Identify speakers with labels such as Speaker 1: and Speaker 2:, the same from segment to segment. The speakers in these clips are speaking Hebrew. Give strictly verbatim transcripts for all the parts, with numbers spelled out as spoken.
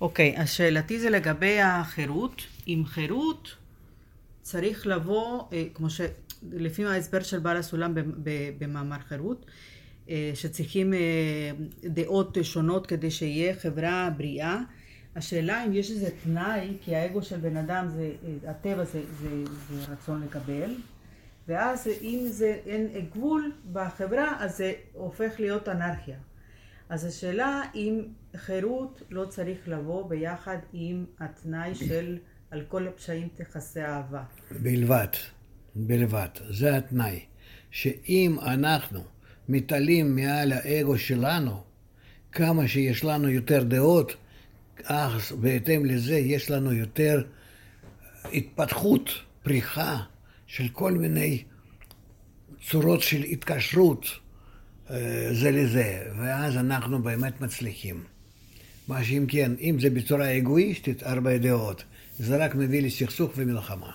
Speaker 1: אוקיי, אז שאלתי זה לגבי החירות. עם חירות צריך לבוא, כמו שלפי ההסבר של בעל הסולם במאמר חירות, שצריכים דעות שונות כדי שיהיה חברה בריאה. השאלה אם יש איזה תנאי, כי האגו של בן אדם, זה, הטבע זה, זה, זה רצון לקבל, ואז אם זה אין גבול בחברה, אז זה הופך להיות אנרכיה. אז השאלה אם חירות לא צריך לבוא ביחד עם התנאי של על כל הפשעים תכסה אהבה.
Speaker 2: בלבד, בלבד. זה התנאי. שאם אנחנו מתעלים מעל האגו שלנו, כמה שיש לנו יותר דעות, אז בהתאם לזה יש לנו יותר התפתחות, פריחה של כל מיני צורות של התקשרות זה לזה, ואז אנחנו באמת מצליחים. מה שאם כן, אם זה בצורה אגואיסטית, ארבע דעות, זה רק מביא לסכסוך ומלחמה.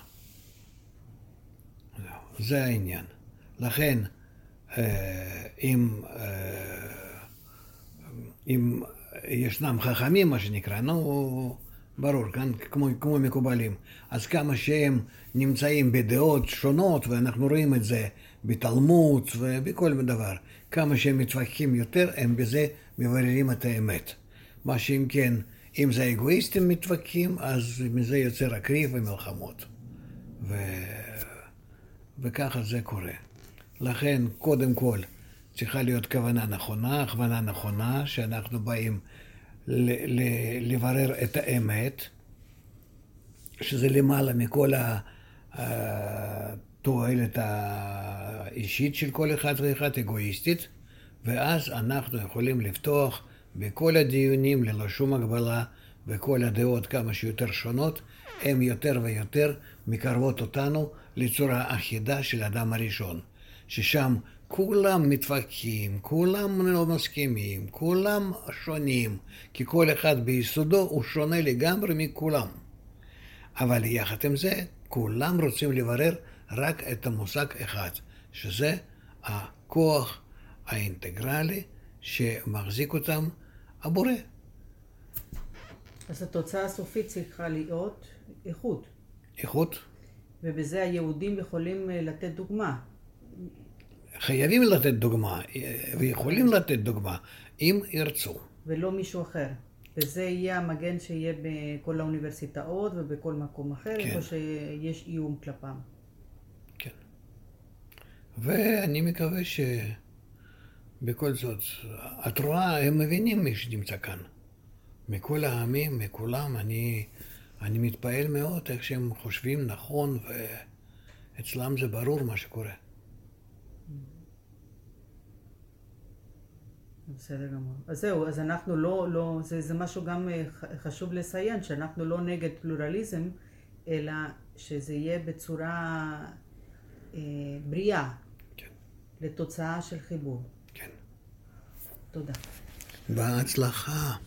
Speaker 2: זה העניין. לכן, אם, אם ישנם חכמים, מה שנקרא, נו, ברור, כאן כמו, כמו מקובלים, אז כמה שהם נמצאים בדעות שונות, ואנחנו רואים את זה בתלמוד ובכל דבר, כמה שהם מתווכחים יותר, הם בזה מבררים את האמת. מה שאם כן, אם זה אגואיסטים מתווכחים, אז מזה יוצר הקריב ומלחמות. ו... וככה זה קורה. לכן, קודם כל, צריכה להיות כוונה נכונה, הכוונה נכונה, שאנחנו באים ל- ל- לברר את האמת, שזה למעלה מכל התועלת האישית של כל אחד ואחד, אגואיסטית, ואז אנחנו יכולים לפתוח בכל הדיונים ללא שום הגבלה, וכל הדעות כמה שיותר שונות, הן יותר ויותר מקרבות אותנו לצורה אחידה של אדם הראשון, ששם כולם מתווכחים, כולם לא מסכימים, כולם שונים, כי כל אחד ביסודו הוא שונה לגמרי מכולם. אבל יחד עם זה, כולם רוצים לברר רק את המושג אחד, שזה הכוח האינטגרלי שמחזיק אותם הבורא.
Speaker 1: אז התוצאה הסופית צריכה להיות איכות.
Speaker 2: איכות?
Speaker 1: ובזה היהודים יכולים לתת דוגמה.
Speaker 2: חייבים לתת דוגמה, ויכולים לתת דוגמה, אם ירצו.
Speaker 1: ולא מישהו אחר. וזה יהיה המגן שיהיה בכל האוניברסיטאות ובכל מקום אחר, כן. איפה שיש איום כלפם.
Speaker 2: כן. ואני מקווה שבכל זאת, את רואה, הם מבינים מי שנמצא כאן. מכל העמים, מכולם, אני, אני מתפעל מאוד איך שהם חושבים נכון, ואצלם זה ברור מה שקורה.
Speaker 1: בסדר גמור. אז זהו, אז אנחנו לא, לא, זה, זה משהו גם חשוב לציין, שאנחנו לא נגד פלורליזם, אלא שזה יהיה בצורה אה, בריאה,
Speaker 2: כן.
Speaker 1: לתוצאה של חיבור.
Speaker 2: כן.
Speaker 1: תודה.
Speaker 2: בהצלחה.